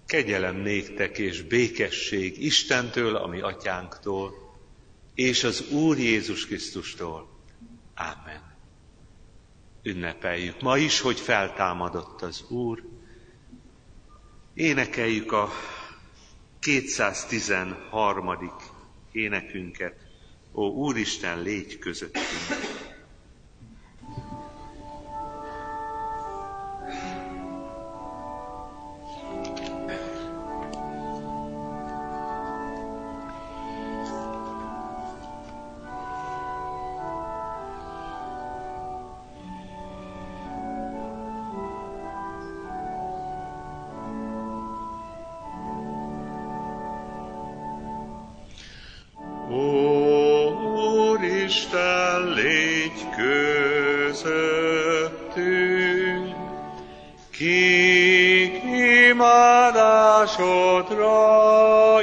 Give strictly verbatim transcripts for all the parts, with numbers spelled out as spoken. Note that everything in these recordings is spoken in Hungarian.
Kegyelem néktek és békesség Istentől, a mi atyánktól, és az Úr Jézus Krisztustól. Ámen. Ünnepeljük ma is, hogy feltámadott az Úr. Énekeljük a kétszáztizenharmadik énekünket. Ó Úristen, légy közöttünk! Imádásodra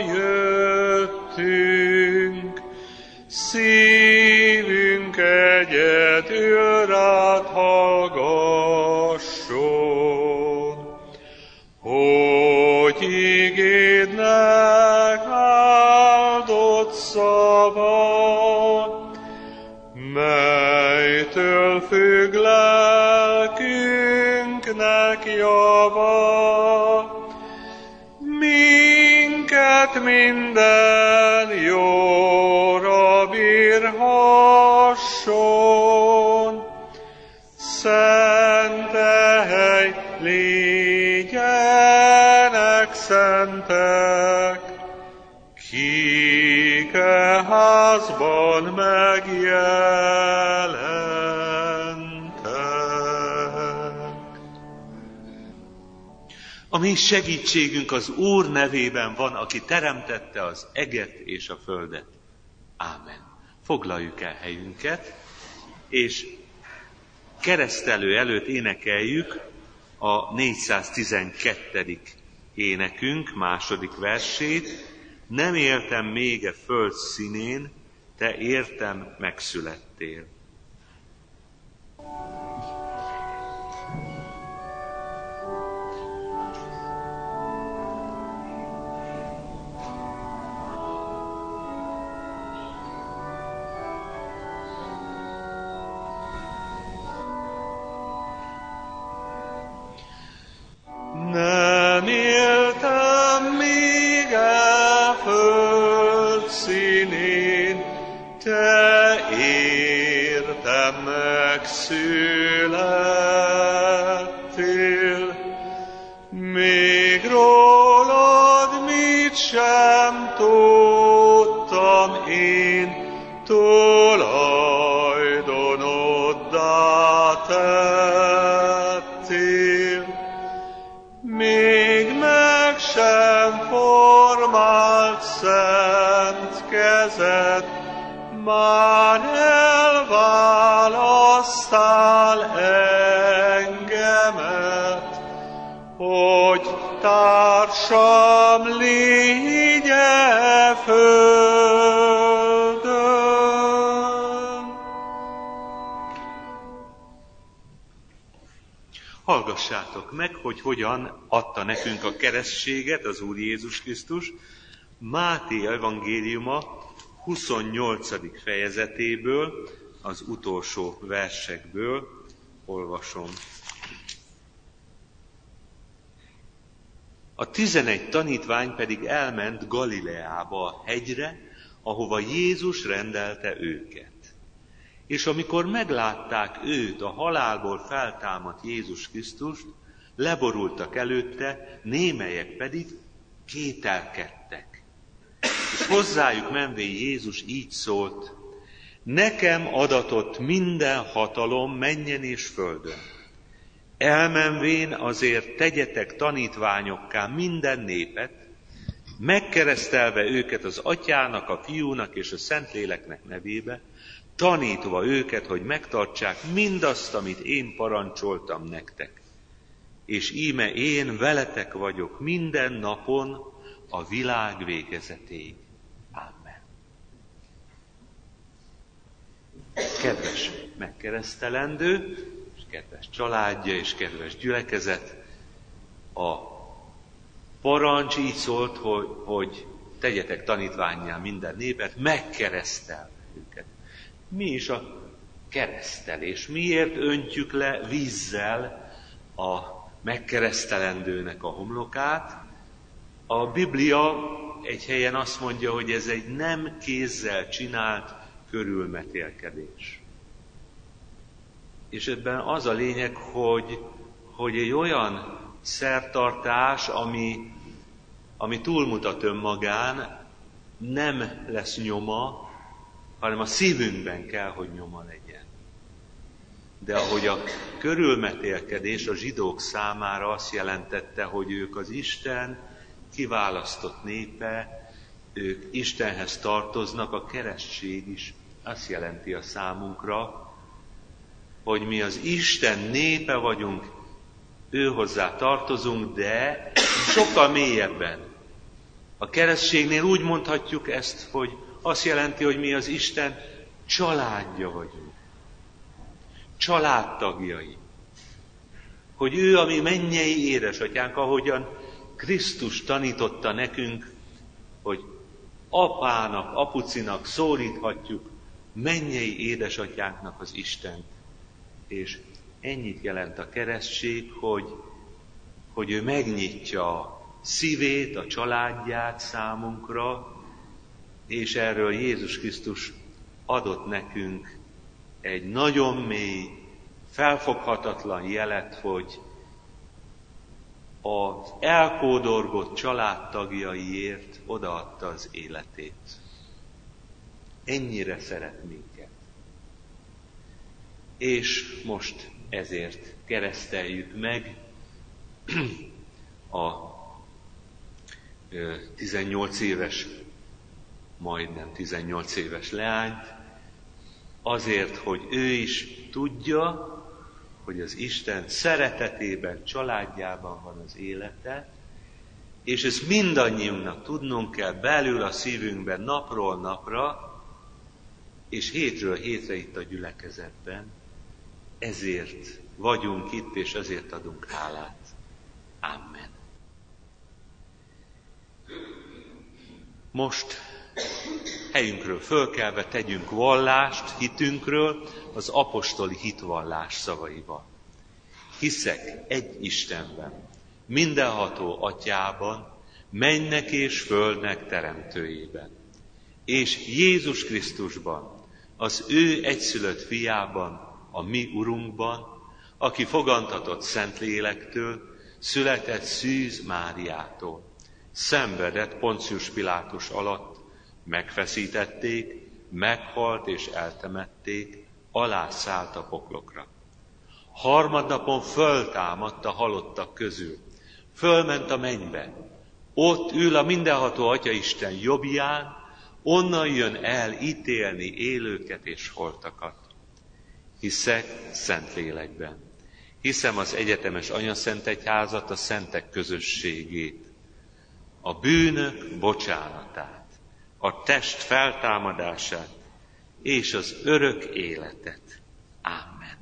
jöttünk, szívünk egyedül rád hallgasson, hogy igédnek áldott szava, melytől függ lelkünknek java. Minden jóra bírhasson, szentely légyenek szentek, kik e házban megjelentek. A mi segítségünk az Úr nevében van, aki teremtette az eget és a földet. Ámen. Foglaljuk el helyünket, és keresztelő előtt énekeljük a négyszáztizenkettedik énekünk második versét. Nem éltem még e föld színén, te értem megszülettél. Nem éltem még a föld színén, te értem megszülettél. Még rólad mit sem tudtam én, tulajdonoddá tettél. Még meg sem formált szent kezed, már elválasztál engemet, hogy társam légy e földön. Hallgassátok meg, hogy hogyan adta nekünk a keresztséget az Úr Jézus Krisztus. Máté evangéliuma huszonnyolcadik fejezetéből, az utolsó versekből olvasom. A tizenegy tanítvány pedig elment Galileába a hegyre, ahova Jézus rendelte őket. És amikor meglátták őt, a halálból feltámadt Jézus Krisztust, leborultak előtte, némelyek pedig kételkedtek. És hozzájuk menvén Jézus így szólt: nekem adatott minden hatalom mennyen és földön. Elmenvén azért tegyetek tanítványokká minden népet, megkeresztelve őket az Atyának, a Fiúnak és a Szentléleknek nevébe, tanítva őket, hogy megtartsák mindazt, amit én parancsoltam nektek. És íme én veletek vagyok minden napon a világ végezetéig. Amen. Kedves megkeresztelendő, és kedves családja és kedves gyülekezet, a parancs így szólt, hogy, hogy tegyetek tanítvánnyá minden népet, megkeresztel őket. Mi is a keresztelés? Miért öntjük le vízzel a megkeresztelendőnek a homlokát? A Biblia egy helyen azt mondja, hogy ez egy nem kézzel csinált körülmetélkedés. És ebben az a lényeg, hogy, hogy egy olyan szertartás, ami, ami túlmutat önmagán, nem lesz nyoma, hanem a szívünkben kell, hogy nyoma legyen. De ahogy a körülmetélkedés a zsidók számára azt jelentette, hogy ők az Isten kiválasztott népe, ők Istenhez tartoznak, a keresztség is azt jelenti a számunkra, hogy mi az Isten népe vagyunk, ő hozzá tartozunk, de sokkal mélyebben. A keresztségnél úgy mondhatjuk ezt, hogy azt jelenti, hogy mi az Isten családja vagyunk. Családtagjai. Hogy ő a mi mennyei édesatyánk, ahogyan Krisztus tanította nekünk, hogy apának, apucinak szólíthatjuk mennyei édesatyánknak az Istent. És ennyit jelent a keresztség, hogy, hogy ő megnyitja a szívét, a családját számunkra, és erről Jézus Krisztus adott nekünk egy nagyon mély, felfoghatatlan jelet, hogy az elkódorgott családtagjaiért odaadta az életét. Ennyire szeret minket. És most ezért kereszteljük meg a tizennyolc éves, majdnem tizennyolc éves leányt, azért, hogy ő is tudja, hogy az Isten szeretetében, családjában van az élete, és ezt mindannyiunknak tudnunk kell belül a szívünkben napról napra, és hétről hétre itt a gyülekezetben. Ezért vagyunk itt, és ezért adunk hálát. Amen. Most helyünkről fölkelve tegyünk vallást hitünkről az apostoli hitvallás szavaival. Hiszek egy Istenben, mindenható Atyában, mennek és földnek teremtőjében, és Jézus Krisztusban, az ő egyszülött fiában, a mi Urunkban, aki fogantatott Szentlélektől, született Szűz Máriától, szenvedett Poncius Pilátus alatt, megfeszítették, meghalt és eltemették, alászállt a poklokra. Harmadnapon föltámadt a halottak közül, fölment a mennybe, ott ül a mindenható Atyaisten jobbján, onnan jön el ítélni élőket és holtakat. Hiszek Szentlélekben. Hiszem az egyetemes anyaszentegyházat, a szentek közösségét, a bűnök bocsánatát, a test feltámadását és az örök életet. Ámen.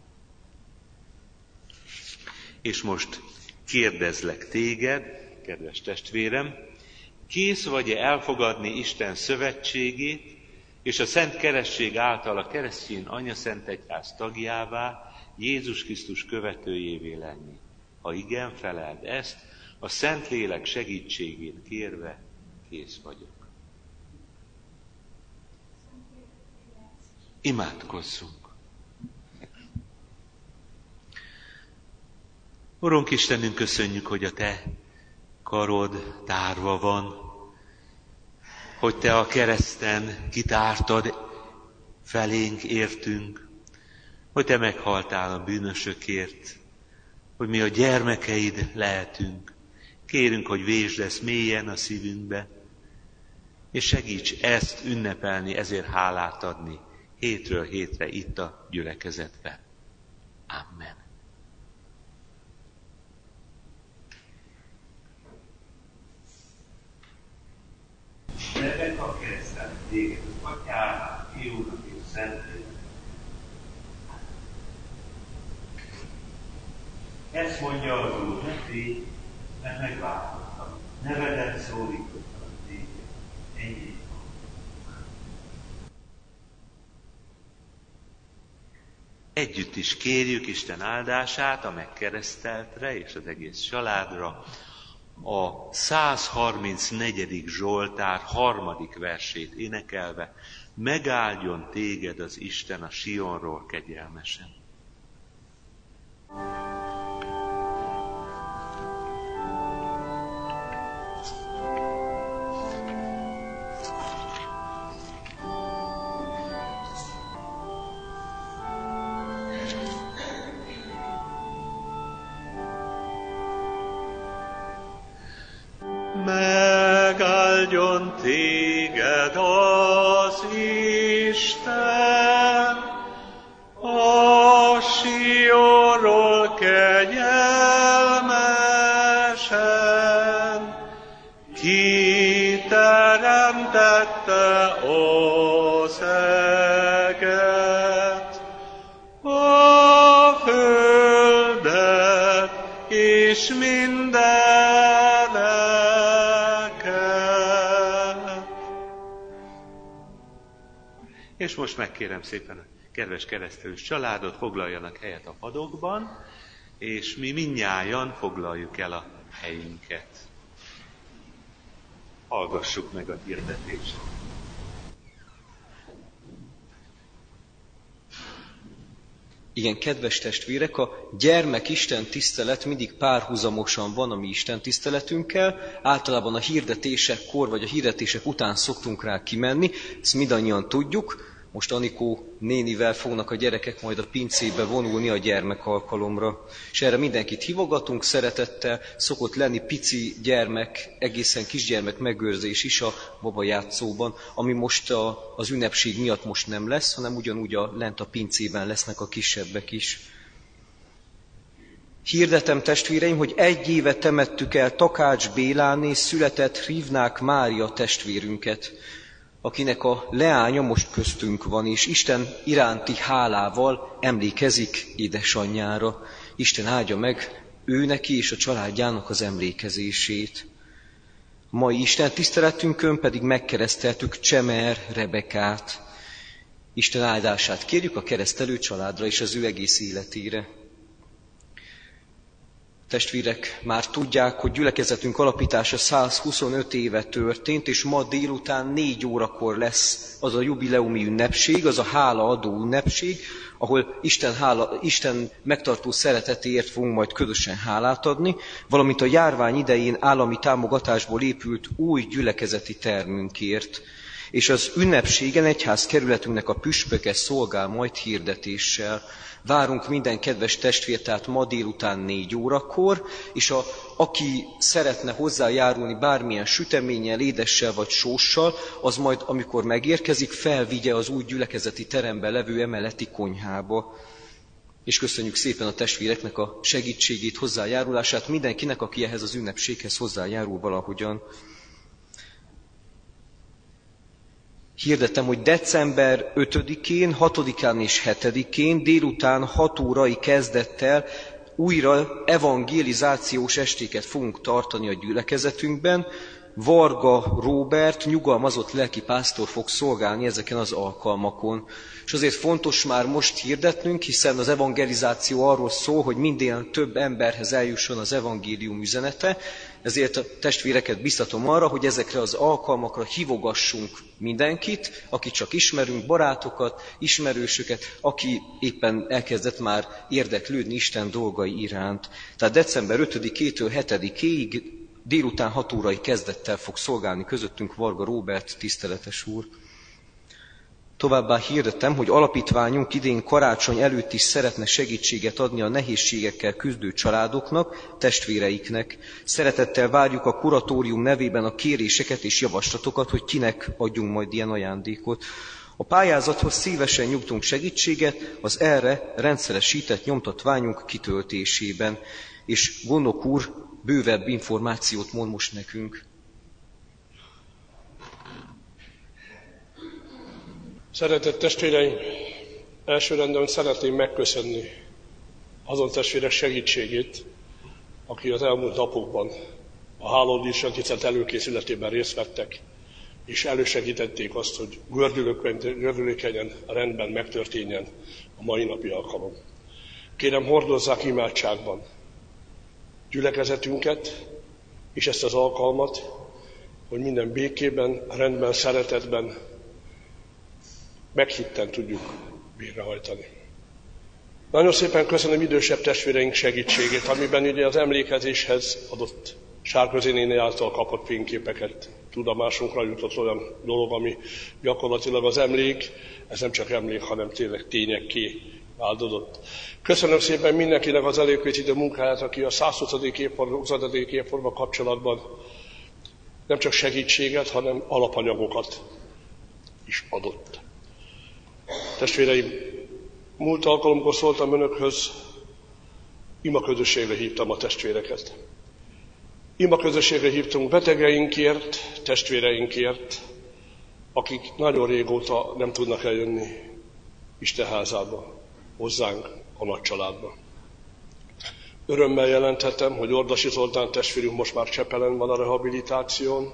És most kérdezlek téged, kedves testvérem, kész vagy-e elfogadni Isten szövetségét, és a Szent Keresztség által a keresztény anyaszentegyház tagjává, Jézus Krisztus követőjévé lenni? Ha igen, feleld ezt, a Szentlélek segítségét kérve kész vagyok. Imádkozzunk! Urunk Istenünk, köszönjük, hogy a Te karod tárva van, hogy Te a kereszten kitártad felénk, értünk, hogy Te meghaltál a bűnösökért, hogy mi a gyermekeid lehetünk. Kérünk, hogy vésd ezt mélyen a szívünkbe, és segíts ezt ünnepelni, ezért hálát adni hétről hétre itt a gyülekezetben. Amen. Nevet a kereszten téged, Atyának, Fiúnak és Szentléleknek. Ezt mondja az Úr, ne félj, mert megváltottam. Nevedet szólítottam téged. Ennyi. Együtt is kérjük Isten áldását a megkereszteltre és az egész családra. A száz harmincnegyedik Zsoltár harmadik versét énekelve: megáldjon téged az Isten a Sionról kegyelmesen. Megáldjon téged az Isten a Sionról kegyelmesen, ki teremtette az eget, a földet és mindeneket. És most megkérem szépen a kedves keresztelős családot, foglaljanak helyet a padokban, és mi mindnyájan foglaljuk el a helyünket. Hallgassuk meg a hirdetést. Igen, kedves testvérek, a gyermek-Isten tisztelet mindig párhuzamosan van a mi Isten tiszteletünkkel. Általában a hirdetésekkor vagy a hirdetések után szoktunk rá kimenni, ezt mindannyian tudjuk. Most Anikó nénivel fognak a gyerekek majd a pincébe vonulni a gyermekalkalomra. És erre mindenkit hívogatunk szeretettel, szokott lenni pici gyermek, egészen kisgyermek megőrzés is a babajátszóban, ami most a, az ünnepség miatt most nem lesz, hanem ugyanúgy a, lent a pincében lesznek a kisebbek is. Hirdetem, testvéreim, hogy egy éve temettük el Takács Béláné született Rivnák Mária testvérünket, akinek a leánya most köztünk van, és Isten iránti hálával emlékezik édesanyjára. Isten áldja meg ő neki és a családjának az emlékezését. Mai Isten tiszteletünkön pedig megkereszteltük Csemer Rebekát. Isten áldását kérjük a keresztelő családra és az ő egész életére. Testvérek, már tudják, hogy gyülekezetünk alapítása száz huszonöt éve történt, és ma délután négy órakor lesz az a jubileumi ünnepség, az a hálaadó ünnepség, ahol Isten, hála, Isten megtartó szeretetéért fogunk majd közösen hálát adni, valamint a járvány idején állami támogatásból épült új gyülekezeti termünkért. És az ünnepségen egyházkerületünknek a püspöke szolgál majd hirdetéssel. Várunk minden kedves testvért, tehát ma délután négy órakor, és a, aki szeretne hozzájárulni bármilyen süteménnyel, édessel vagy sóssal, az majd, amikor megérkezik, felvigye az új gyülekezeti teremben levő emeleti konyhába. És köszönjük szépen a testvéreknek a segítségét, hozzájárulását, mindenkinek, aki ehhez az ünnepséghez hozzájárul valahogyan. Hirdettem, hogy december ötödikén, hatodikán és hetedikén délután hat órai kezdettel újra evangelizációs estéket fogunk tartani a gyülekezetünkben. Varga Róbert, nyugalmazott lelkipásztor fog szolgálni ezeken az alkalmakon. És azért fontos már most hirdetnünk, hiszen az evangelizáció arról szól, hogy minden több emberhez eljusson az evangélium üzenete, ezért a testvéreket biztatom arra, hogy ezekre az alkalmakra hívogassunk mindenkit, aki csak ismerünk, barátokat, ismerősöket, aki éppen elkezdett már érdeklődni Isten dolgai iránt. Tehát december ötödikétől hetedikéig délután hat órai kezdettel fog szolgálni közöttünk Varga Róbert tiszteletes úr. Továbbá hirdettem, hogy alapítványunk idén karácsony előtt is szeretne segítséget adni a nehézségekkel küzdő családoknak, testvéreiknek. Szeretettel várjuk a kuratórium nevében a kéréseket és javaslatokat, hogy kinek adjunk majd ilyen ajándékot. A pályázathoz szívesen nyújtunk segítséget az erre rendszeresített nyomtatványunk kitöltésében. És Gondok úr bővebb információt mond most nekünk. Szeretett testvéreim, elsőrendben szeretném megköszönni azon testvérek segítségét, aki az elmúlt napokban a Hálódi Isten tisztelet előkészületében részt vettek, és elősegítették azt, hogy gördülékenyen, rendben megtörténjen a mai napi alkalom. Kérem, hordozzák imádságban gyülekezetünket, és ezt az alkalmat, hogy minden békében, rendben, szeretetben, meghitten tudjuk végrehajtani. Nagyon szépen köszönöm idősebb testvéreink segítségét, amiben ugye az emlékezéshez adott Sárközi néni által kapott fényképeket tudomásunkra jutott olyan dolog, ami gyakorlatilag az emlék, ez nem csak emlék, hanem tényleg tényekké változott. Köszönöm szépen mindenkinek az előkészítő munkáját, aki a százhuszadik évforduló, huszadik évforduló kapcsolatban nem csak segítséget, hanem alapanyagokat is adott. Testvéreim, múlt alkalomkor szóltam önökhöz, imaközösségre hívtam a testvéreket. Imaközösségre hívtunk betegeinkért, testvéreinkért, akik nagyon régóta nem tudnak eljönni Isten házába, hozzánk, a nagy családba. Örömmel jelenthetem, hogy Ordasi Zoltán testvérünk most már Csepelen van a rehabilitáción.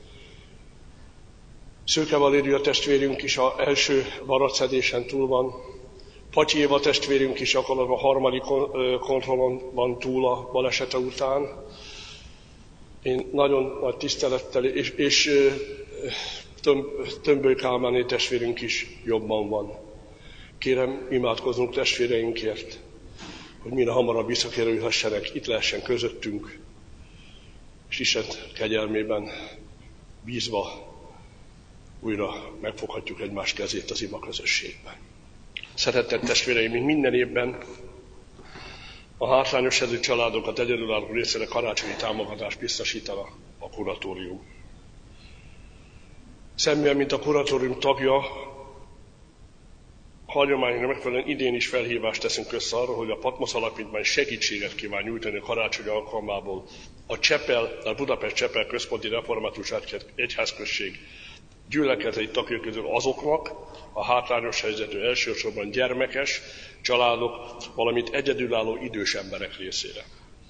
Szőke Valéria testvérünk is az első varratszedésen túl van. Patyi Éva testvérünk is akkor a harmadik kontrollon van túl a balesete után. Én nagyon nagy tisztelettel, és, és töm, Tömböly Kálmáné testvérünk is jobban van. Kérem, imádkozzunk testvéreinkért, hogy minél hamarabb visszakerülhessenek, itt lehessen közöttünk, és Isten kegyelmében bízva újra megfoghatjuk egymás kezét az ima közösségben. Szeretett testvéreim, mint minden évben a hátrányos helyzetű családokat egyedülálló részére karácsonyi támogatást biztosítana a kuratórium. Szemben, mint a kuratórium tagja, hagyományra megfelelően idén is felhívást teszünk össze arra, hogy a Patmos Alapítvány segítséget kíván nyújtani a karácsony alkalmából a Csepel, a Budapest Csepel Központi Református Egyházközség gyülekezeti tagjai közül azoknak a hátrányos helyzetű, elsősorban gyermekes családok, valamint egyedülálló idős emberek részére.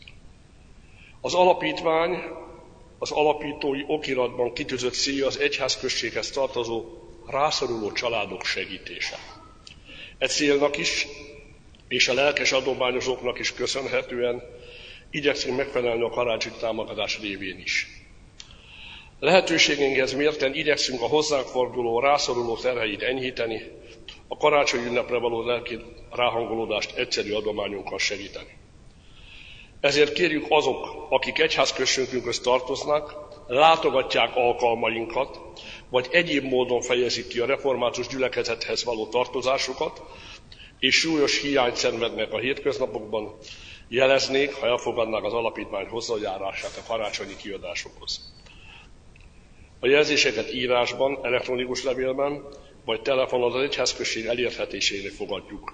Az alapítvány az alapítói okiratban kitűzött célja az egyházközséghez tartozó rászoruló családok segítése. E célnak is, és a lelkes adományozóknak is köszönhetően igyekszünk megfelelni a karácsonyi támogatás révén is. Lehetőségünkhez mérten igyekszünk a hozzánk forduló, rászoruló terheit enyhíteni, a karácsonyi ünnepre való lelki ráhangolódást egyszerű adományunkkal segíteni. Ezért kérjük azok, akik egyházközségünkhöz tartoznak, látogatják alkalmainkat, vagy egyéb módon fejezik ki a református gyülekezethez való tartozásukat, és súlyos hiányt szenvednek a hétköznapokban, jeleznék, ha elfogadnák az alapítvány hozzájárását a karácsonyi kiadásokhoz. A jelzéseket írásban, elektronikus levélben, vagy telefonon az egyházközség elérhetésére fogadjuk.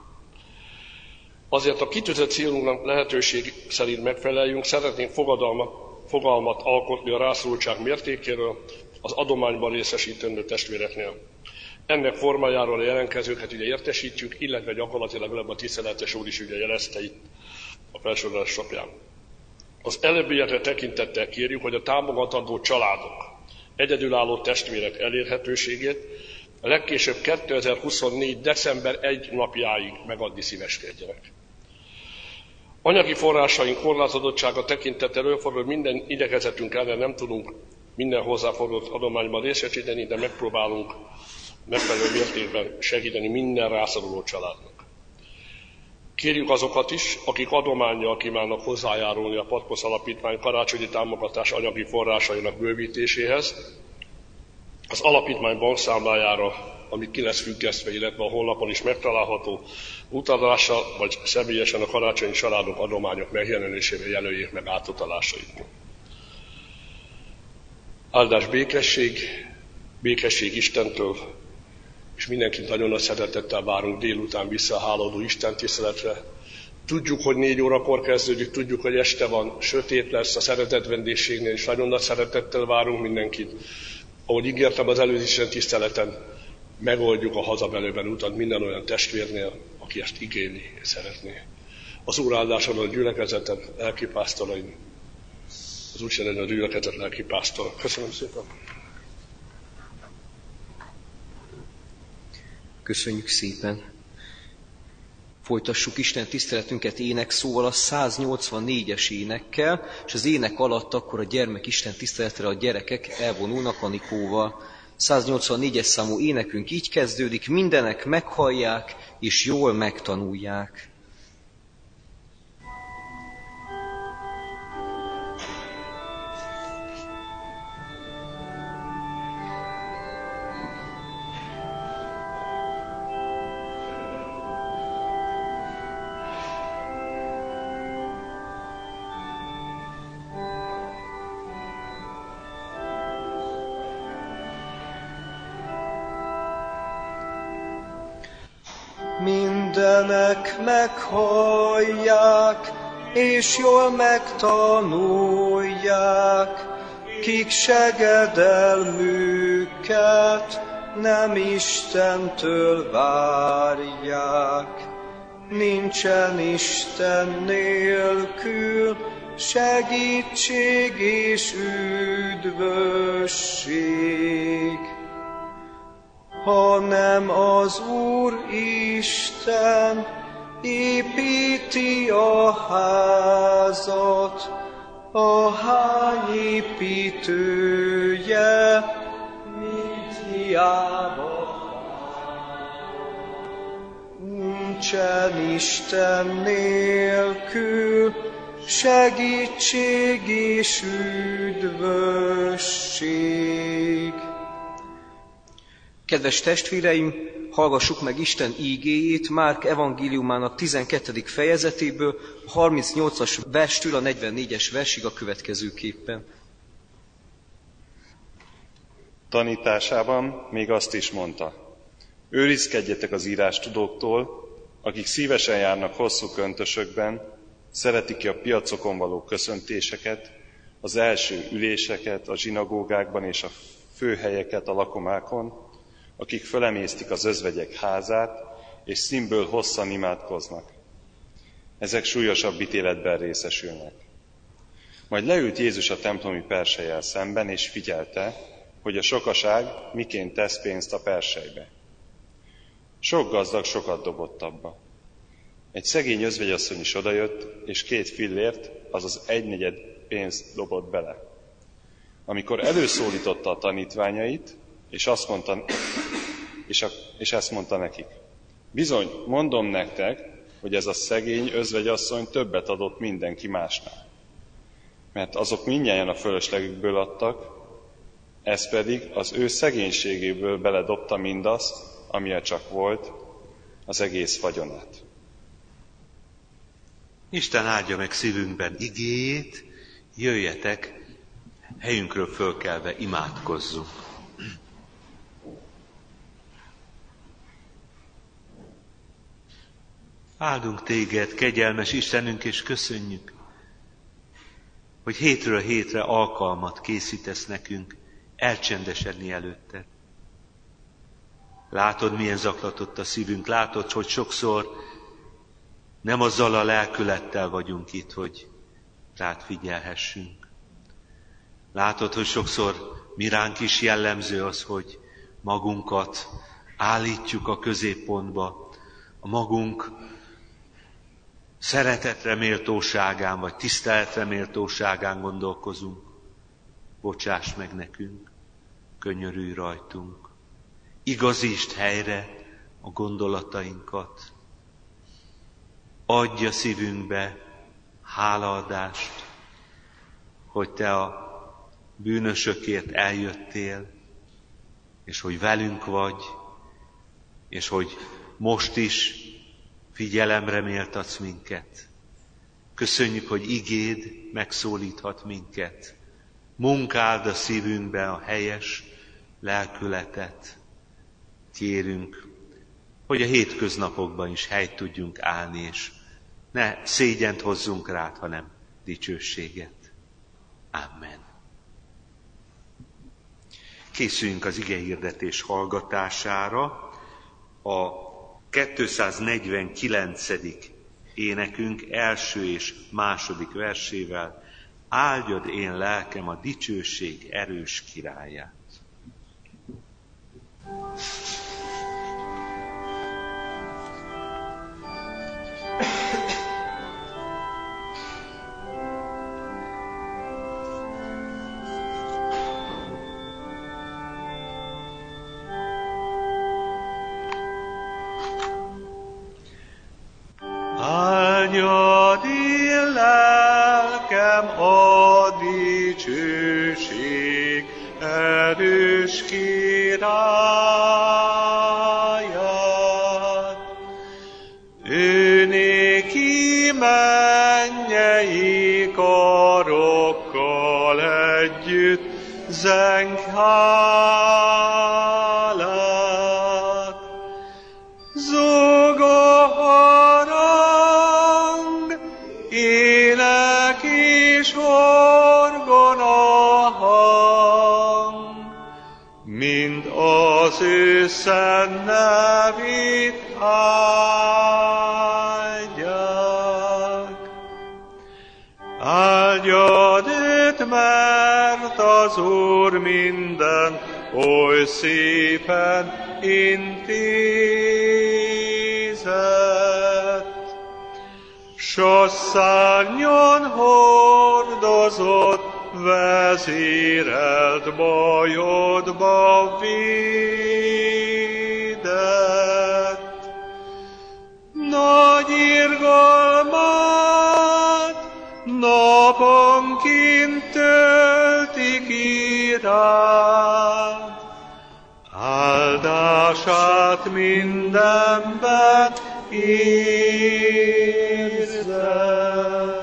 Azért a kitűzött célunknak lehetőség szerint megfeleljünk, szeretnénk fogadalmat, fogalmat alkotni a rászorultság mértékéről az adományban részesítendő testvéreknél. Ennek formájáról a jelentkezőket ugye értesítjük, illetve gyakorlatilag legalább a tiszteletes úr is ugye jelezte itt a felsorolás során. Az előbbiekre tekintettel kérjük, hogy a támogatandó családok, egyedülálló testvérek elérhetőségét a legkésőbb kétezer-huszonnégy. december elseje napjáig megadni szíveskedjenek. Anyagi forrásaink korlátozottsága tekintettel előfordul, minden igyekezetünk ellen nem tudunk minden hozzáfordult adományban részesíteni, de megpróbálunk megfelelő mértékben segíteni minden rászoruló családnak. Kérjük azokat is, akik adománnyal kívánnak hozzájárulni a Patmos Alapítvány karácsonyi támogatás anyagi forrásainak bővítéséhez, az alapítvány bankszámlájára, ami ki lesz függesztve, illetve a honlapon is megtalálható, utalással vagy személyesen a karácsonyi családok adományok megjelenésével jelöljék meg átutalásait. Áldás békesség, békesség Istentől, és mindenkit nagyon nagy szeretettel várunk délután vissza a hálódó Isten tiszteletre. Tudjuk, hogy négy órakor kezdődik, tudjuk, hogy este van, sötét lesz a szeretett vendégségnél, és nagyon nagy szeretettel várunk mindenkit. Ahogy ígértem az előző Isten tiszteleten, megoldjuk a hazabelőben utat minden olyan testvérnél, aki ezt igényli és szeretné. az Úr áldáson a gyülekezeten, lelkipásztorain, az úgy a gyülekezet lelkipásztora. Köszönöm szépen! Köszönjük szépen! Folytassuk Isten tiszteletünket ének szóval, a száznyolcvannégyes énekkel, és az ének alatt akkor a gyermek Isten tiszteletre a gyerekek elvonulnak Anikóval. száznyolcvannégyes számú énekünk így kezdődik: mindenek meghallják és jól megtanulják. Mindenek meghallják, és jól megtanulják, kik segedelmüket nem Istentől várják. Nincsen Isten nélkül segítség és üdvösség, hanem az Úr Isten építi a házat, a ház építője, mint hiába. Nincsen Isten nélkül segítség és üdvösség. Kedves testvéreim, hallgassuk meg Isten ígéjét Márk evangéliumának tizenkettedik fejezetéből, a harmincnyolcas verstől a negyvennégyes versig a következőképpen. Tanításában még azt is mondta: őrizkedjetek az írástudóktól, akik szívesen járnak hosszú köntösökben, szeretik ki a piacokon való köszöntéseket, az első üléseket a zsinagógákban és a főhelyeket a lakomákon, akik fölemésztik az özvegyek házát, és színből hosszan imádkoznak. Ezek súlyosabb ítéletben részesülnek. Majd leült Jézus a templomi perselyel szemben, és figyelte, hogy a sokaság miként tesz pénzt a perselybe. Sok gazdag sokat dobott abba. Egy szegény özvegyasszony is odajött, és két fillért, azaz egynegyed pénzt dobott bele. Amikor előszólította a tanítványait, és, azt mondta, és, a, és ezt mondta nekik: bizony, mondom nektek, hogy ez a szegény özvegyasszony többet adott mindenki másnál. Mert azok mindnyájan a fölöslegükből adtak, ez pedig az ő szegénységéből beledobta mindazt, amilyen csak volt, az egész vagyonát. Isten áldja meg szívünkben igéjét, jöjjetek, helyünkről fölkelve imádkozzunk. Áldunk téged, kegyelmes Istenünk, és köszönjük, hogy hétről hétre alkalmat készítesz nekünk elcsendesedni előtted. Látod, milyen zaklatott a szívünk, látod, hogy sokszor nem azzal a lelkülettel vagyunk itt, hogy rád figyelhessünk. Látod, hogy sokszor mi ránk is jellemző az, hogy magunkat állítjuk a középpontba, a magunk szeretetre méltóságán, vagy tiszteletre méltóságán gondolkozunk. Bocsáss meg nekünk, könyörülj rajtunk. Igazítsd helyre a gondolatainkat. Adj a szívünkbe hálaadást, hogy te a bűnösökért eljöttél, és hogy velünk vagy, és hogy most is figyelemre méltatsz minket. Köszönjük, hogy igéd megszólíthat minket. Munkáld a szívünkbe a helyes lelkületet. Kérünk, hogy a hétköznapokban is helyt tudjunk állni, és ne szégyent hozzunk rád, hanem dicsőséget. Amen. Készüljünk az igehirdetés hallgatására. A kétszáznegyvenkilencedik énekünk első és második versével: áldjad én lelkem a dicsőség erős királyát. Áldjad én lelkem a dicsőség erős királyát. Ő néki mennyei karokkal együtt zeng hálát. Zúg a harang, ének és orgona hang, mind az ő szent nevét áldják. Áldjad őt, mert az Úr minden oly szépen intézett. S szárnyon hordozott, vezérelt, bajodba védett. Nagy irgalmát naponként töltik irád, áldását mindenben érzed.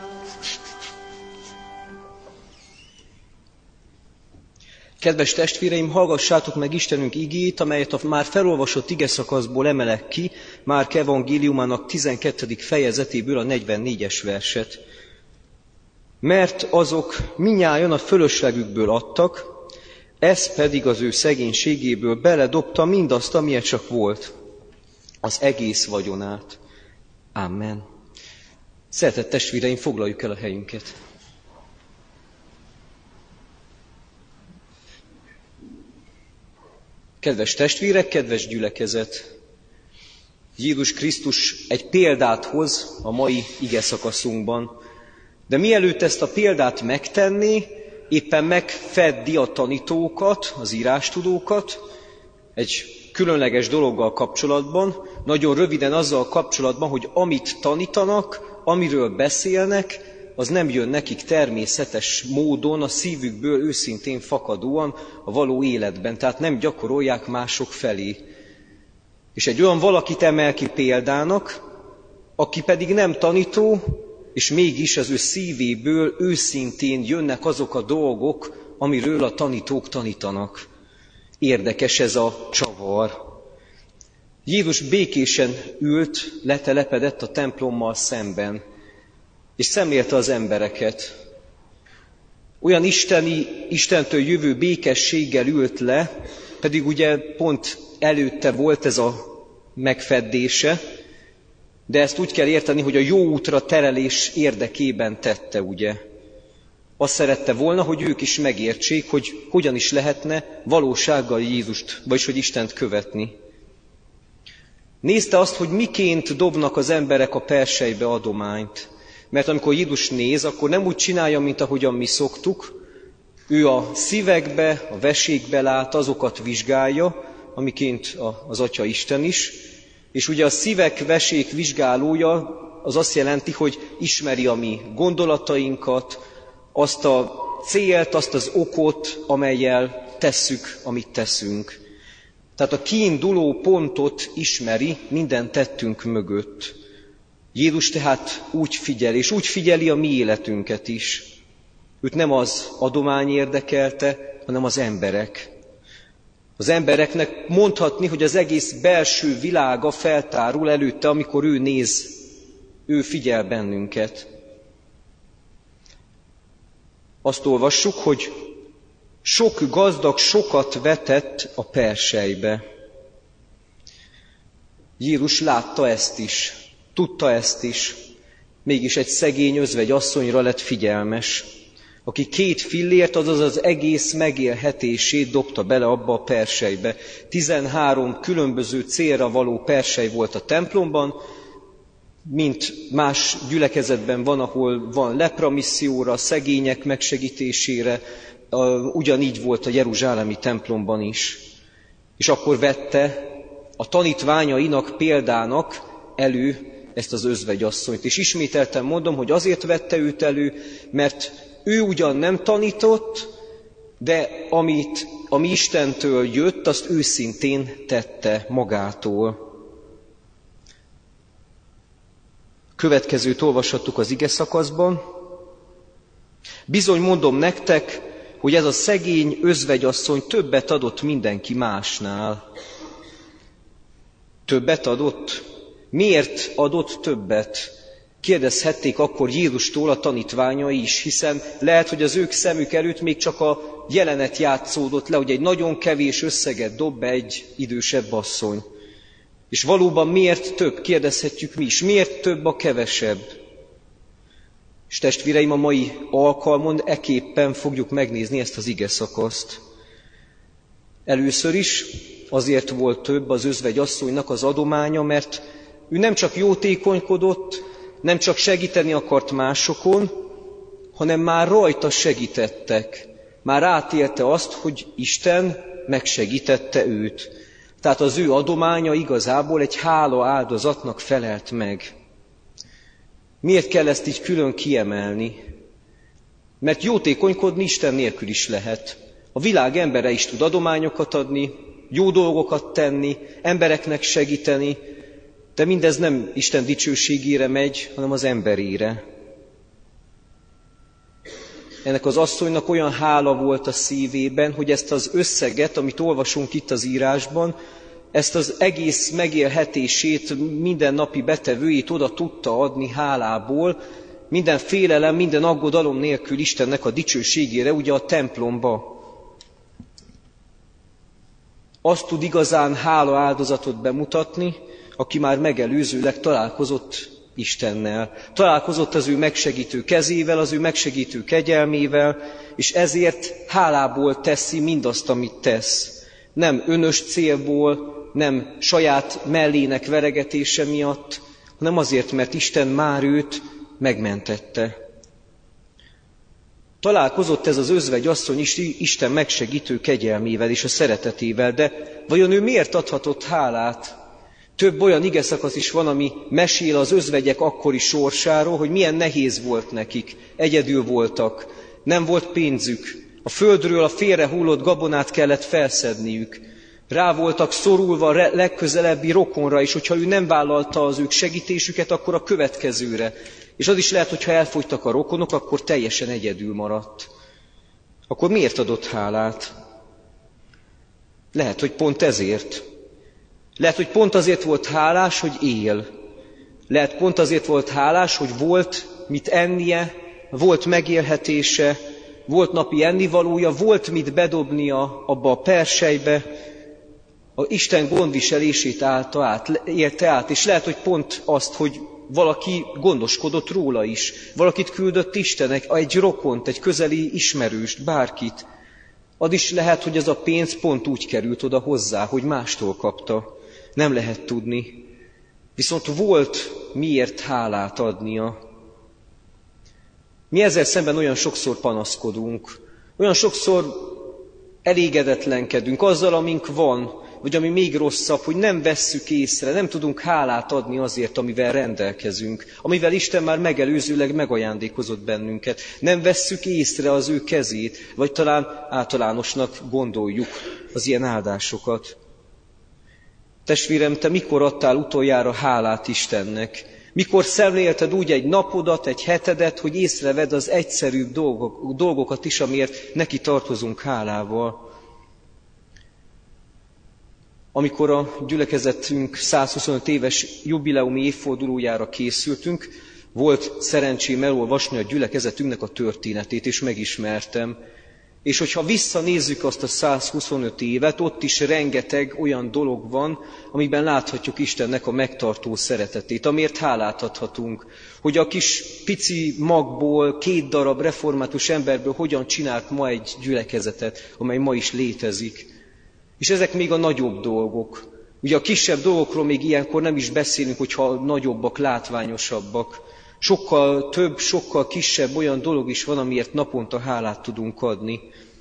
Kedves testvéreim, hallgassátok meg Istenünk igéjét, amelyet a már felolvasott igeszakaszból emelek ki, Márk evangéliumának tizenkettedik fejezetéből a negyvennégyes verset. Mert azok minnyájan a fölöslegükből adtak, ez pedig az ő szegénységéből beledobta mindazt, amilyen csak volt, az egész vagyonát. Amen. Szeretett testvéreim, foglaljuk el a helyünket. Kedves testvérek, kedves gyülekezet! Jézus Krisztus egy példát hoz a mai igeszakaszunkban, de mielőtt ezt a példát megtenné, éppen megfeddi a tanítókat, az írástudókat egy különleges dologgal kapcsolatban, nagyon röviden azzal kapcsolatban, hogy amit tanítanak, amiről beszélnek, az nem jön nekik természetes módon, a szívükből őszintén fakadóan a való életben, tehát nem gyakorolják mások felé. És egy olyan valakit emel ki példának, aki pedig nem tanító, és mégis az ő szívéből őszintén jönnek azok a dolgok, amiről a tanítók tanítanak. Érdekes ez a csavar. Jézus békésen ült, letelepedett a templommal szemben, és szemlélte az embereket. Olyan isteni, Istentől jövő békességgel ült le, pedig ugye pont előtte volt ez a megfeddése, de ezt úgy kell érteni, hogy a jó útra terelés érdekében tette, ugye. Azt szerette volna, hogy ők is megértsék, hogy hogyan is lehetne valósággal Jézust, vagyis hogy Istent követni. Nézte azt, hogy miként dobnak az emberek a perselybe adományt. Mert amikor Jézus néz, akkor nem úgy csinálja, mint ahogyan mi szoktuk. Ő a szívekbe, a vesékbe lát, azokat vizsgálja, amiként az Atya Isten is. És ugye a szívek, vesék vizsgálója az azt jelenti, hogy ismeri a mi gondolatainkat, azt a célt, azt az okot, amellyel tesszük, amit teszünk. Tehát a kiinduló pontot ismeri minden tettünk mögött. Jézus tehát úgy figyel, és úgy figyeli a mi életünket is. Őt nem az adomány érdekelte, hanem az emberek. Az embereknek mondhatni, hogy az egész belső világa feltárul előtte, amikor ő néz, ő figyel bennünket. Azt olvassuk, hogy sok gazdag sokat vetett a perselybe. Jézus látta ezt is. Tudta ezt is, mégis egy szegény özvegy asszonyra lett figyelmes, aki két fillért, azaz az egész megélhetését dobta bele abba a perselybe. Tizenhárom különböző célra való persely volt a templomban, mint más gyülekezetben van, ahol van lepramisszióra, szegények megsegítésére, ugyanígy volt a jeruzsálemi templomban is. És akkor vette a tanítványainak példának elő ezt az özvegyasszonyt. És ismételten mondom, hogy azért vette őt elő, mert ő ugyan nem tanított, de amit, ami Istentől jött, azt őszintén tette magától. Következőt olvashattuk az ige szakaszban. Bizony mondom nektek, hogy ez a szegény özvegyasszony többet adott mindenki másnál. Többet adott? Miért adott többet? Kérdezhették akkor Jézustól a tanítványai is, hiszen lehet, hogy az ők szemük előtt még csak a jelenet játszódott le, hogy egy nagyon kevés összeget dob be egy idősebb asszony. És valóban miért több? Kérdezhetjük mi is. Miért több a kevesebb? És testvéreim, a mai alkalmon eképpen fogjuk megnézni ezt az ige szakaszt. Először is azért volt több az özvegy asszonynak az adománya, mert ő nem csak jótékonykodott, nem csak segíteni akart másokon, hanem már rajta segítettek. Már átélte azt, hogy Isten megsegítette őt. Tehát az ő adománya igazából egy hála áldozatnak felelt meg. Miért kell ezt így külön kiemelni? Mert jótékonykodni Isten nélkül is lehet. A világ embere is tud adományokat adni, jó dolgokat tenni, embereknek segíteni, de mindez nem Isten dicsőségére megy, hanem az emberére. Ennek az asszonynak olyan hála volt a szívében, hogy ezt az összeget, amit olvasunk itt az írásban, ezt az egész megélhetését, minden napi betevőjét oda tudta adni hálából, minden félelem, minden aggodalom nélkül Istennek a dicsőségére, ugye a templomba. Azt tud igazán hála áldozatot bemutatni, aki már megelőzőleg találkozott Istennel. Találkozott az ő megsegítő kezével, az ő megsegítő kegyelmével, és ezért hálából teszi mindazt, amit tesz. Nem önös célból, nem saját mellének veregetése miatt, hanem azért, mert Isten már őt megmentette. Találkozott ez az özvegy asszony is Isten megsegítő kegyelmével és a szeretetével, de vajon ő miért adhatott hálát? Több olyan igeszakasz is van, ami mesél az özvegyek akkori sorsáról, hogy milyen nehéz volt nekik, egyedül voltak, nem volt pénzük, a földről a félrehullott gabonát kellett felszedniük, rá voltak szorulva a legközelebbi rokonra, és hogyha ő nem vállalta az ők segítésüket, akkor a következőre. És az is lehet, hogyha elfogytak a rokonok, akkor teljesen egyedül maradt. Akkor miért adott hálát? Lehet, hogy pont ezért. Lehet, hogy pont azért volt hálás, hogy él. Lehet, pont azért volt hálás, hogy volt mit ennie, volt megélhetése, volt napi ennivalója, volt mit bedobnia abba a perselybe, a Isten gondviselését állta át, élte át, és lehet, hogy pont azt, hogy valaki gondoskodott róla is, valakit küldött Isten, egy, egy rokont, egy közeli ismerőst, bárkit. Az is lehet, hogy ez a pénz pont úgy került oda hozzá, hogy mástól kapta. Nem lehet tudni. Viszont volt miért hálát adnia. Mi ezzel szemben olyan sokszor panaszkodunk, olyan sokszor elégedetlenkedünk azzal, amink van, vagy ami még rosszabb, hogy nem vesszük észre, nem tudunk hálát adni azért, amivel rendelkezünk, amivel Isten már megelőzőleg megajándékozott bennünket. Nem vesszük észre az ő kezét, vagy talán általánosnak gondoljuk az ilyen áldásokat. Testvérem, te mikor adtál utoljára hálát Istennek? Mikor szemlélted úgy egy napodat, egy hetedet, hogy észrevedd az egyszerűbb dolgok, dolgokat is, amiért neki tartozunk hálával? Amikor a gyülekezetünk százhuszonöt éves jubileumi évfordulójára készültünk, volt szerencsém elolvasni a gyülekezetünknek a történetét, és megismertem. És hogyha visszanézzük azt a százhuszonöt évet, ott is rengeteg olyan dolog van, amiben láthatjuk Istennek a megtartó szeretetét, amiért hálát adhatunk, hogy a kis pici magból, két darab református emberből hogyan csinált ma egy gyülekezetet, amely ma is létezik. És ezek még a nagyobb dolgok. Ugye a kisebb dolgokról még ilyenkor nem is beszélünk, hogyha nagyobbak, látványosabbak. Sokkal több, sokkal kisebb olyan dolog is van, amiért naponta hálát tudunk adni.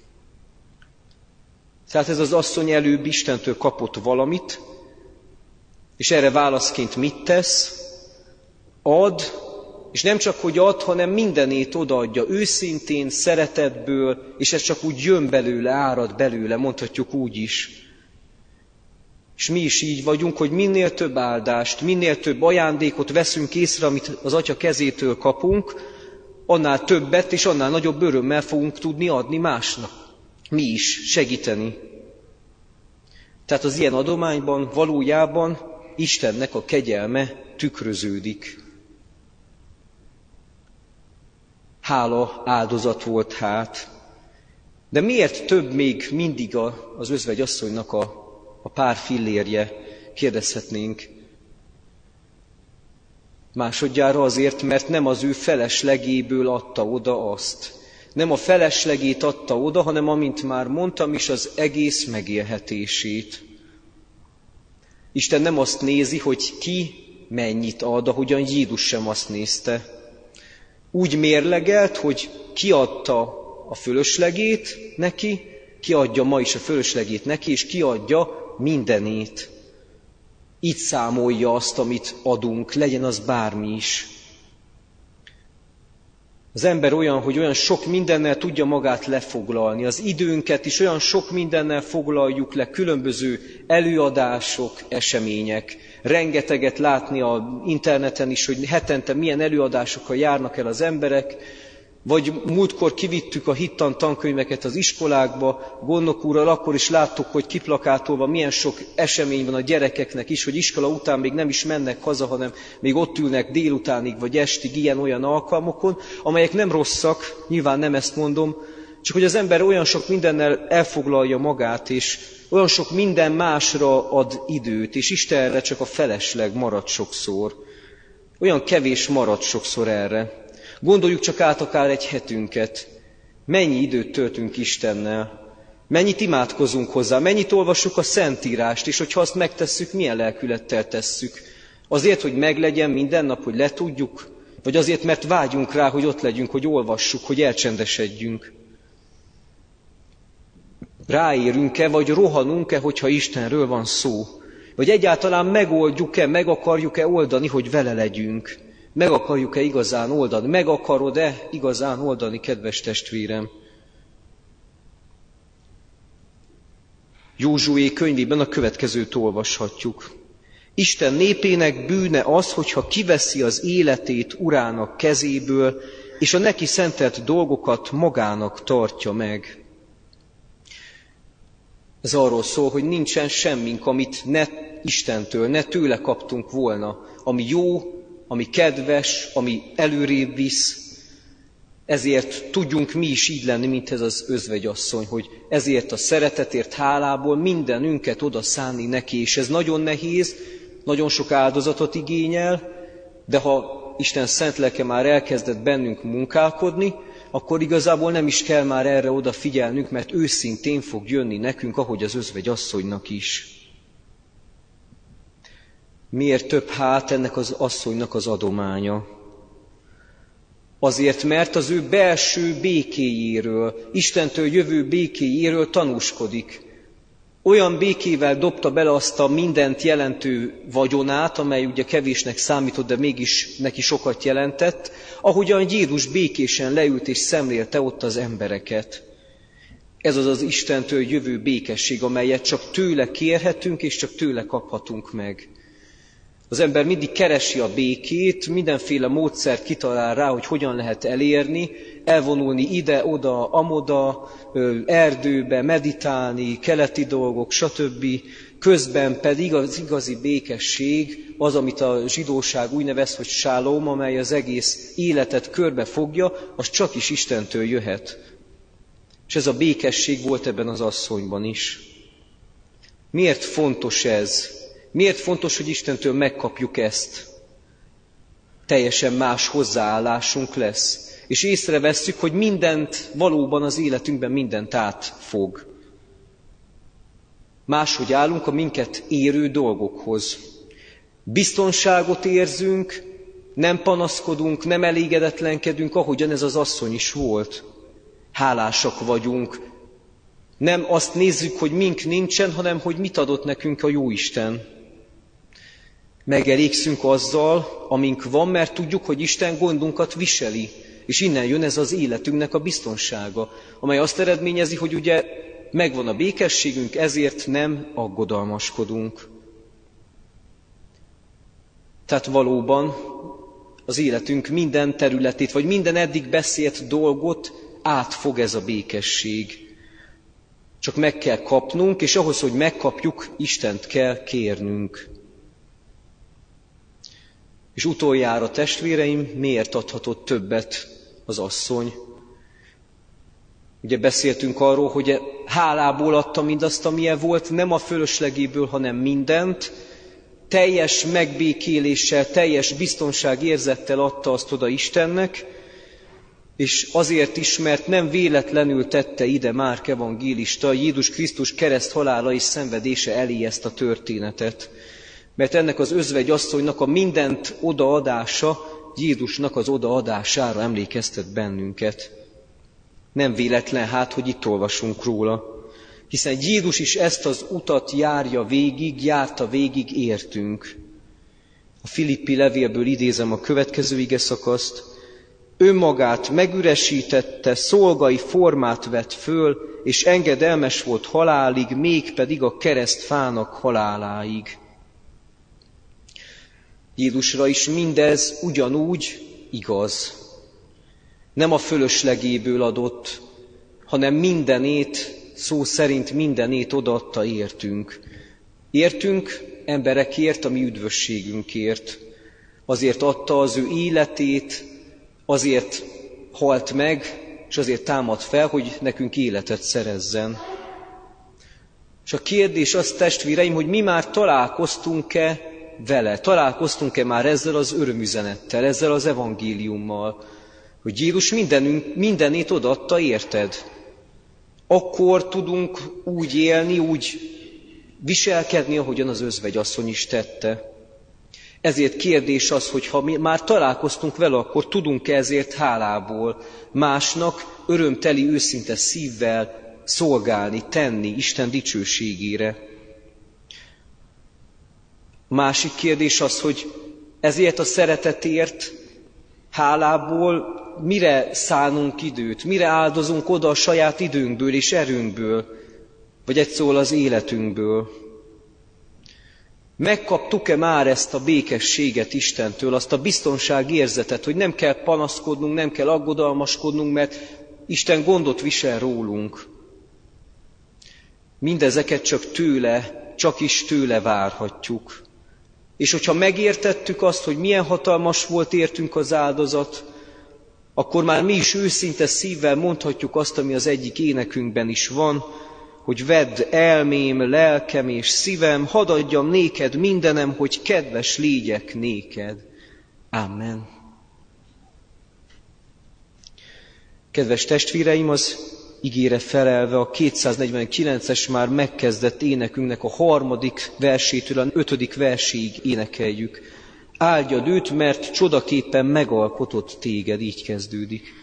Tehát ez az asszony előbb Istentől kapott valamit, és erre válaszként mit tesz? Ad, és nem csak hogy ad, hanem mindenét odaadja, őszintén, szeretetből, és ez csak úgy jön belőle, árad belőle, mondhatjuk úgy is. És mi is így vagyunk, hogy minél több áldást, minél több ajándékot veszünk észre, amit az Atya kezétől kapunk, annál többet és annál nagyobb örömmel fogunk tudni adni másnak. Mi is segíteni. Tehát az ilyen adományban valójában Istennek a kegyelme tükröződik. Hála áldozat volt hát. De miért több még mindig az özvegyasszonynak a A pár fillérje, kérdezhetnénk. Másodjára azért, mert nem az ő feleslegéből adta oda azt. Nem a feleslegét adta oda, hanem amint már mondtam is, az egész megélhetését. Isten nem azt nézi, hogy ki mennyit ad, ahogyan Jézus sem azt nézte. Úgy mérlegelt, hogy kiadta a fölöslegét neki, kiadja ma is a fölöslegét neki, és kiadja mindenét. Így számolja azt, amit adunk, legyen az bármi is. Az ember olyan, hogy olyan sok mindennel tudja magát lefoglalni. Az időnket is olyan sok mindennel foglaljuk le, különböző előadások, események. Rengeteget látni az interneten is, hogy hetente milyen előadásokkal járnak el az emberek, vagy múltkor kivittük a hittan tankönyveket az iskolákba, Gondnok úrral akkor is láttuk, hogy kiplakátolva milyen sok esemény van a gyerekeknek is, hogy iskola után még nem is mennek haza, hanem még ott ülnek délutánig vagy estig ilyen-olyan alkalmokon, amelyek nem rosszak, nyilván nem ezt mondom, csak hogy az ember olyan sok mindennel elfoglalja magát, és olyan sok minden másra ad időt, és Istenre csak a felesleg marad sokszor. Olyan kevés marad sokszor erre. Gondoljuk csak át akár egy hetünket. Mennyi időt töltünk Istennel? Mennyit imádkozunk hozzá? Mennyit olvassuk a Szentírást? És hogyha azt megtesszük, milyen lelkülettel tesszük? Azért, hogy meglegyen minden nap, hogy letudjuk? Vagy azért, mert vágyunk rá, hogy ott legyünk, hogy olvassuk, hogy elcsendesedjünk? Ráérünk-e, vagy rohanunk-e, hogyha Istenről van szó? Vagy egyáltalán megoldjuk-e, meg akarjuk-e oldani, hogy vele legyünk? Meg akarjuk-e igazán oldani? Meg akarod-e igazán oldani, kedves testvérem? Józsué könyvében a következőt olvashatjuk. Isten népének bűne az, hogyha kiveszi az életét urának kezéből, és a neki szentelt dolgokat magának tartja meg. Ez arról szól, hogy nincsen semmink, amit ne Istentől, ne tőle kaptunk volna, ami jó, ami kedves, ami előrébb visz. Ezért tudjunk mi is így lenni, mint ez az özvegyasszony, hogy ezért a szeretetért hálából mindenünket oda szánni neki, és ez nagyon nehéz, nagyon sok áldozatot igényel, de ha Isten szent lelke már elkezdett bennünk munkálkodni, akkor igazából nem is kell már erre odafigyelnünk, mert őszintén fog jönni nekünk, ahogy az özvegyasszonynak is. Miért több hát ennek az asszonynak az adománya? Azért, mert az ő belső békéjéről, Istentől jövő békéjéről tanúskodik. Olyan békével dobta bele azt a mindent jelentő vagyonát, amely ugye kevésnek számított, de mégis neki sokat jelentett, ahogyan Jézus békésen leült és szemlélte ott az embereket. Ez az az Istentől jövő békesség, amelyet csak tőle kérhetünk, és csak tőle kaphatunk meg. Az ember mindig keresi a békét, mindenféle módszert kitalál rá, hogy hogyan lehet elérni, elvonulni ide, oda, amoda, erdőbe, meditálni, keleti dolgok, stb. Közben pedig az igazi békesség, az, amit a zsidóság úgy nevez, hogy sálom, amely az egész életet körbe fogja, az csak is Istentől jöhet. És ez a békesség volt ebben az asszonyban is. Miért fontos ez? Miért fontos, hogy Istentől megkapjuk ezt? Teljesen más hozzáállásunk lesz. És észrevesszük, hogy mindent, valóban az életünkben mindent átfog. Máshogy állunk a minket érő dolgokhoz. Biztonságot érzünk, nem panaszkodunk, nem elégedetlenkedünk, ahogyan ez az asszony is volt. Hálásak vagyunk. Nem azt nézzük, hogy mink nincsen, hanem hogy mit adott nekünk a Jóisten. Megelégszünk azzal, amink van, mert tudjuk, hogy Isten gondunkat viseli. És innen jön ez az életünknek a biztonsága, amely azt eredményezi, hogy ugye megvan a békességünk, ezért nem aggodalmaskodunk. Tehát valóban az életünk minden területét, vagy minden eddig beszélt dolgot átfog ez a békesség. Csak meg kell kapnunk, és ahhoz, hogy megkapjuk, Istent kell kérnünk. És utoljára, testvéreim, miért adhatott többet az asszony? Ugye beszéltünk arról, hogy hálából adta mindazt, amilyen volt, nem a fölöslegéből, hanem mindent, teljes megbékéléssel, teljes biztonságérzettel adta azt oda Istennek, és azért is, mert nem véletlenül tette ide Márk evangélista, Jézus Krisztus kereszt halála és szenvedése elé ezt a történetet. Mert ennek az özvegyasszonynak a mindent odaadása, Jézusnak az odaadására emlékeztet bennünket. Nem véletlen hát, hogy itt olvasunk róla, hiszen Jézus is ezt az utat járja végig, járta végig értünk. A Filippi levélből idézem a következő igeszakaszt. Önmagát megüresítette, szolgai formát vett föl, és engedelmes volt halálig, mégpedig a keresztfának haláláig. Jézusra is mindez ugyanúgy igaz. Nem a fölöslegéből adott, hanem mindenét, szó szerint mindenét odaadta értünk. Értünk emberekért, a mi üdvösségünkért. Azért adta az ő életét, azért halt meg, és azért támad fel, hogy nekünk életet szerezzen. És a kérdés az, testvéreim, hogy mi már találkoztunk-e vele, találkoztunk-e már ezzel az örömüzenettel, ezzel az evangéliummal, hogy Jézus mindenünk, mindenét odaadta, érted? Akkor tudunk úgy élni, úgy viselkedni, ahogyan az özvegyasszony is tette. Ezért kérdés az, hogy ha mi már találkoztunk vele, akkor tudunk-e ezért hálából másnak örömteli, őszinte szívvel szolgálni, tenni Isten dicsőségére. A másik kérdés az, hogy ezért a szeretetért hálából mire szánunk időt, mire áldozunk oda a saját időnkből és erőnkből, vagy egy szóval az életünkből. Megkaptuk-e már ezt a békességet Istentől, azt a biztonságérzetet, hogy nem kell panaszkodnunk, nem kell aggodalmaskodnunk, mert Isten gondot visel rólunk. Mindezeket csak tőle, csak is tőle várhatjuk. És hogyha megértettük azt, hogy milyen hatalmas volt értünk az áldozat, akkor már mi is őszinte szívvel mondhatjuk azt, ami az egyik énekünkben is van, hogy vedd elmém, lelkem és szívem, hadd adjam néked mindenem, hogy kedves légyek néked. Amen. Kedves testvéreim, az igére felelve a kétszáznegyvenkilences már megkezdett énekünknek a harmadik versétől a ötödik verséig énekeljük. Áldjad őt, mert csodaképpen megalkotott téged, így kezdődik.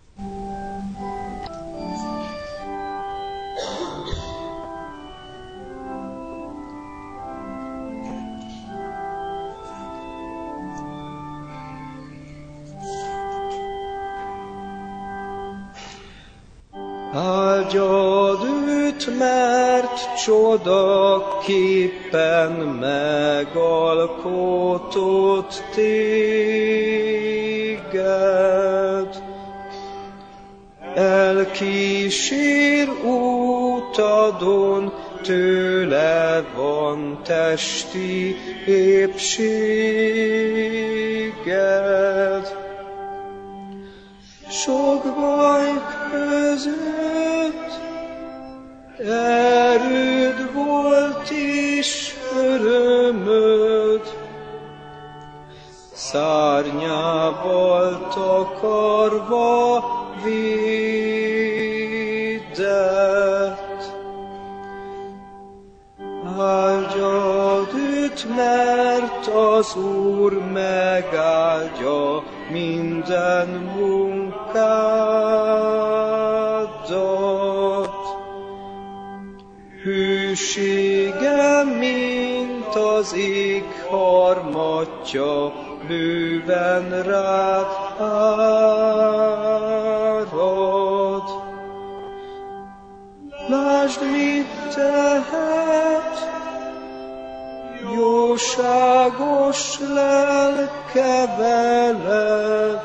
Áldjad őt, mert csodaképpen megalkotott téged. Elkísér útadon, tőle van testi épséged. sok baj között, erőd volt és örömöd, szárnyával takarva védett. Áldjad őt, mert az Úr megáldja minden munkádat. Hűsége, mint az ég harmatja, bőven rád árad. Lásd, mit tehet, jóságos lelke veled,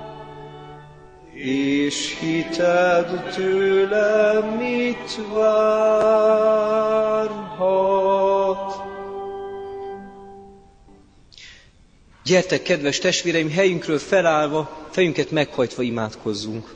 és hited tőle mit várhat. Gyertek, kedves testvéreim, helyünkről felállva, fejünket meghajtva imádkozzunk.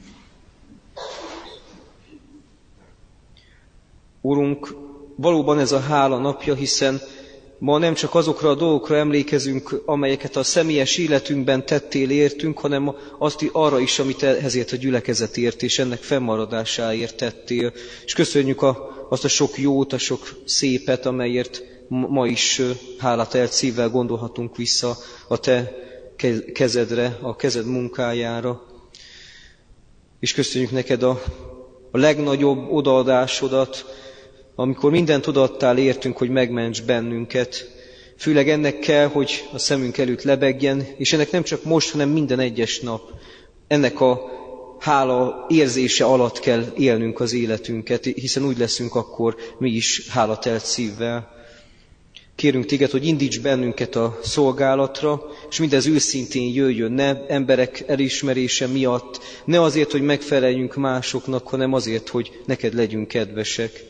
Urunk, valóban ez a hála napja, hiszen ma nem csak azokra a dolgokra emlékezünk, amelyeket a személyes életünkben tettél értünk, hanem azt arra is, amit ezért a gyülekezetért és ennek fennmaradásáért tettél. És köszönjük a, azt a sok jót, a sok szépet, amelyért ma is hálátelt szívvel gondolhatunk vissza a te kezedre, a kezed munkájára. És köszönjük neked a, a legnagyobb odaadásodat, amikor mindent odaadtál értünk, hogy megments bennünket. Főleg ennek kell, hogy a szemünk előtt lebegjen, és ennek nem csak most, hanem minden egyes nap. Ennek a hála érzése alatt kell élnünk az életünket, hiszen úgy leszünk akkor mi is hálatelt szívvel. Kérünk téged, hogy indíts bennünket a szolgálatra, és mindez őszintén jöjjön, ne emberek elismerése miatt, ne azért, hogy megfeleljünk másoknak, hanem azért, hogy neked legyünk kedvesek.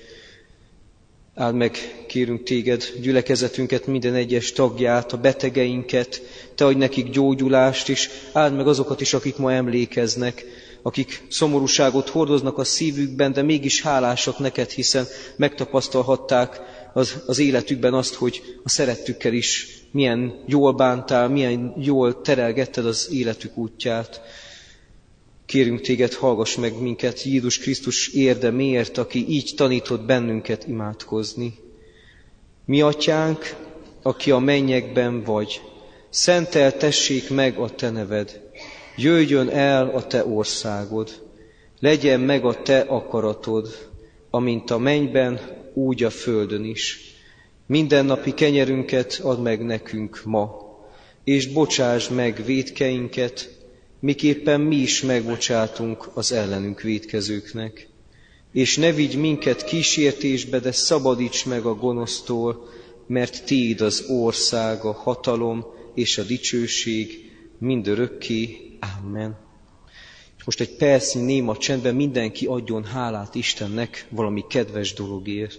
Áld meg, kérünk téged, gyülekezetünket, minden egyes tagját, a betegeinket, te adj nekik gyógyulást, és áld meg azokat is, akik ma emlékeznek, akik szomorúságot hordoznak a szívükben, de mégis hálásak neked, hiszen megtapasztalhatták az, az életükben azt, hogy a szerettükkel is milyen jól bántál, milyen jól terelgetted az életük útját. Kérünk téged, hallgass meg minket Jézus Krisztus érdeméért, aki így tanított bennünket imádkozni. Mi atyánk, aki a mennyekben vagy, szenteltessék meg a te neved, jöjjön el a te országod, legyen meg a te akaratod, amint a mennyben, úgy a földön is. Mindennapi kenyerünket add meg nekünk ma, és bocsásd meg vétkeinket, miképpen mi is megbocsátunk az ellenünk vétkezőknek. És ne vigy minket kísértésbe, de szabadíts meg a gonosztól, mert tiéd az ország, a hatalom és a dicsőség mindörökké. Amen. És most egy percnyi néma csendben mindenki adjon hálát Istennek valami kedves dologért.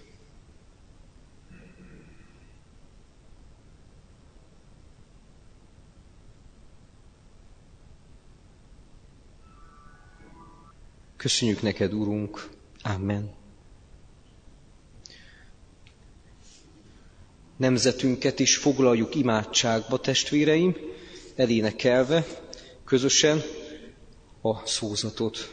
Köszönjük neked, Urunk. Amen. Nemzetünket is foglaljuk imádságba, testvéreim, elénekelve közösen a szózatot.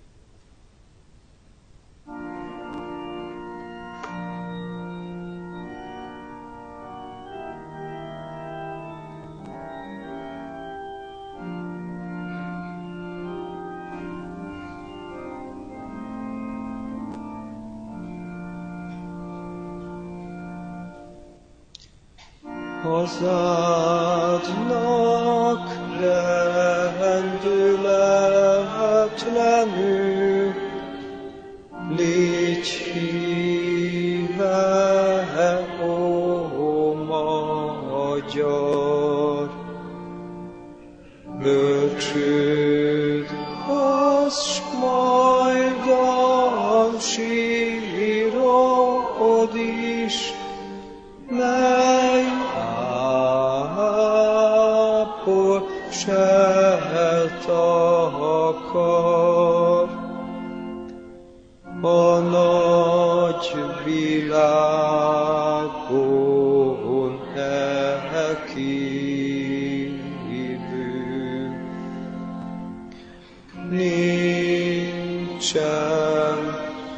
Hazádnak rendületlenül légy híve, ó magyar. Bölcsőd az, s majdan sírod is, mely ápol se akar, a nagy világon elkívül. Nincsen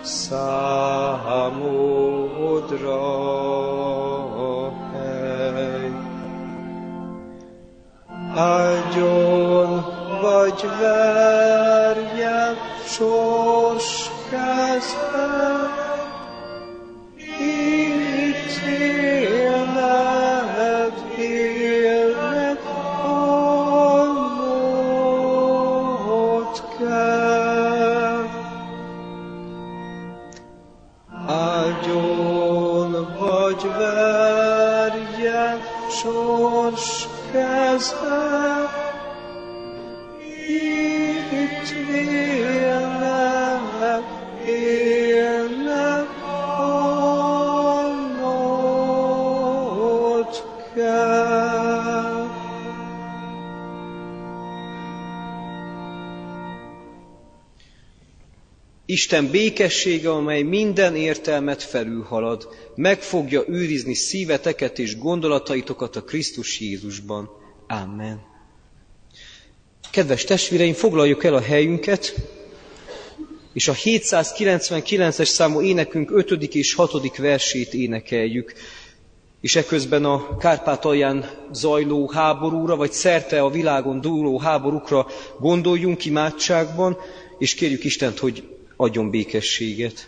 számodra hely. Áldjon vagy verjen sors keze, ítéled élnek hallott kell. Áldjon vagy verjen sors keze, ítélnek élnek hallott kell. Isten békessége, amely minden értelmet felülhalad, meg fogja őrizni szíveteket és gondolataitokat a Krisztus Jézusban. Amen. Kedves testvéreim, foglaljuk el a helyünket, és a hétszázkilencvenkilences számú énekünk ötödik és hatodik versét énekeljük. És eközben a Kárpátalján zajló háborúra, vagy szerte a világon dúló háborúkra gondoljunk imádságban, és kérjük Istent, hogy adjon békességet.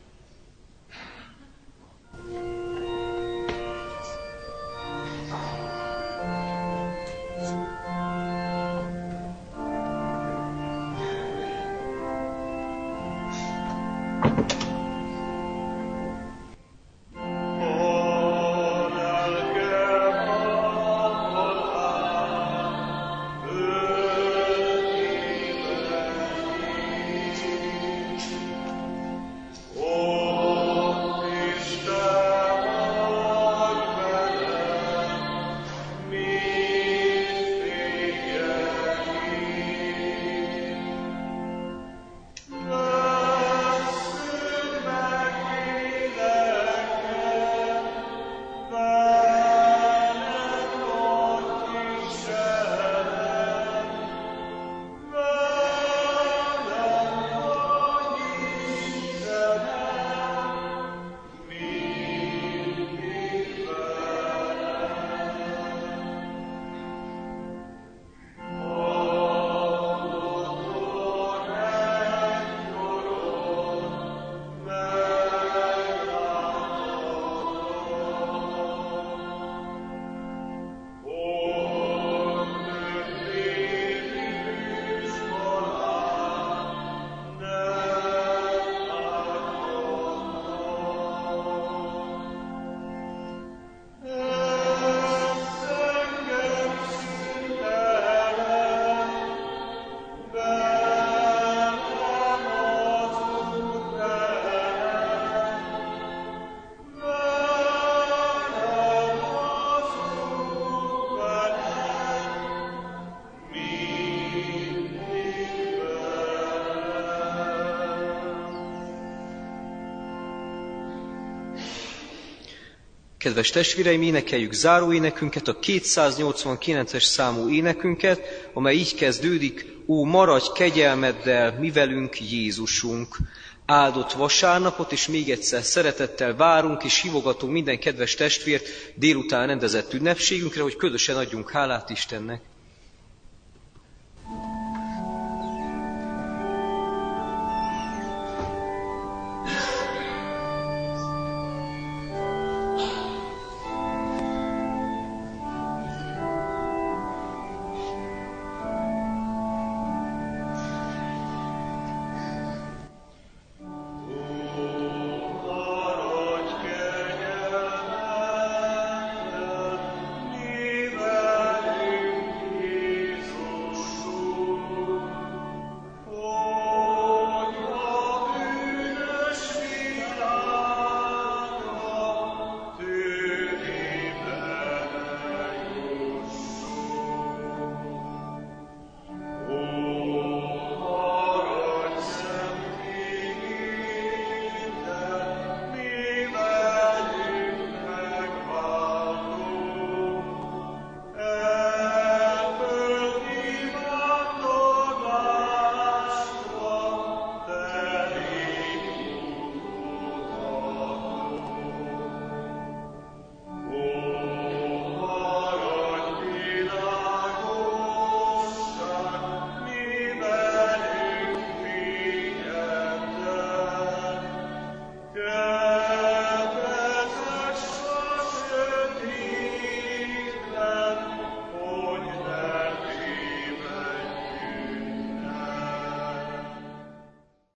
Kedves testvéreim, énekeljük záróénekünket, a kétszáznyolcvankilences számú énekünket, amely így kezdődik: Ó, maradj kegyelmeddel mi velünk, Jézusunk! Áldott vasárnapot, és még egyszer szeretettel várunk és hívogatunk minden kedves testvért délután rendezett ünnepségünkre, hogy közösen adjunk hálát Istennek.